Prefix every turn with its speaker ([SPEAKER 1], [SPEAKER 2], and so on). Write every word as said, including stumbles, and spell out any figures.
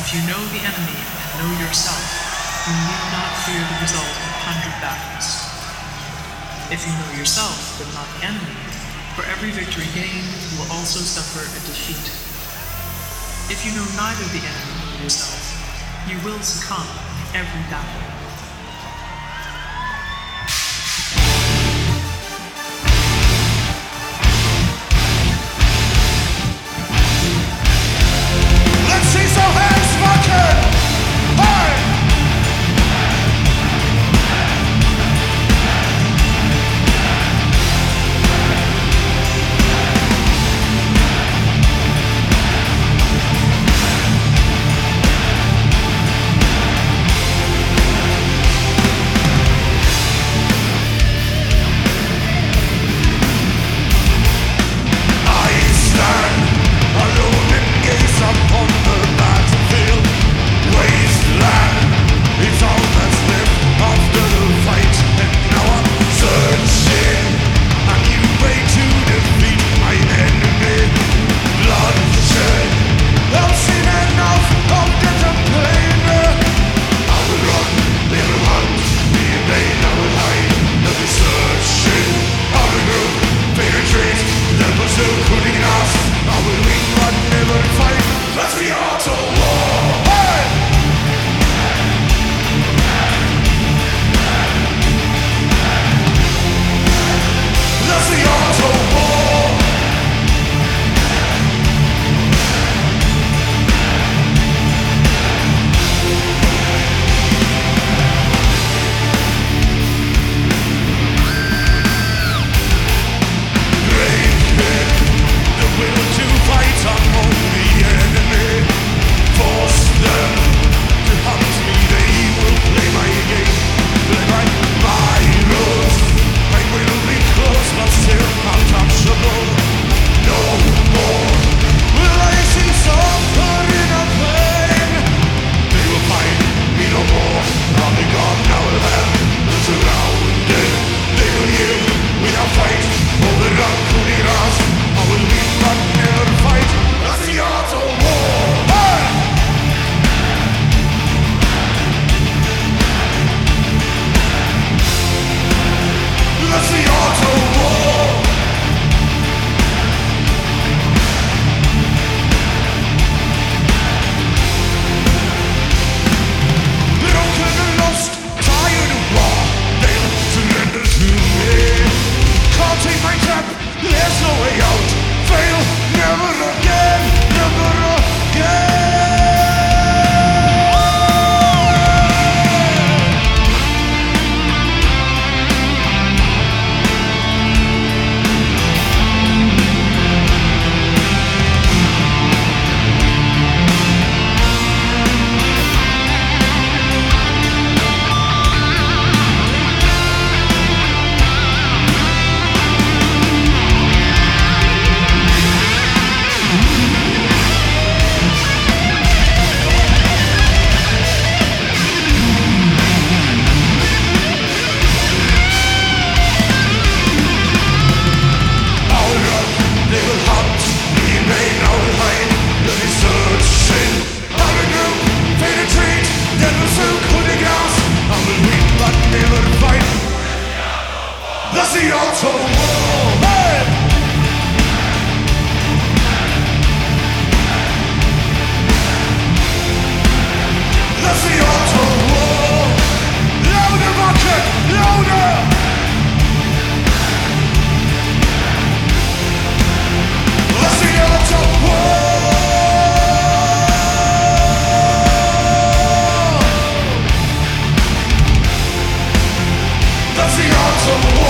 [SPEAKER 1] If you know the enemy and know yourself, you need not fear the result of a hundred battles. If you know yourself, but not the enemy, for every victory gained, you will also suffer a defeat. If you know neither the enemy nor yourself, you will succumb in every battle.
[SPEAKER 2] Let's see some hands fucking! Hey!
[SPEAKER 3] That's the auto war.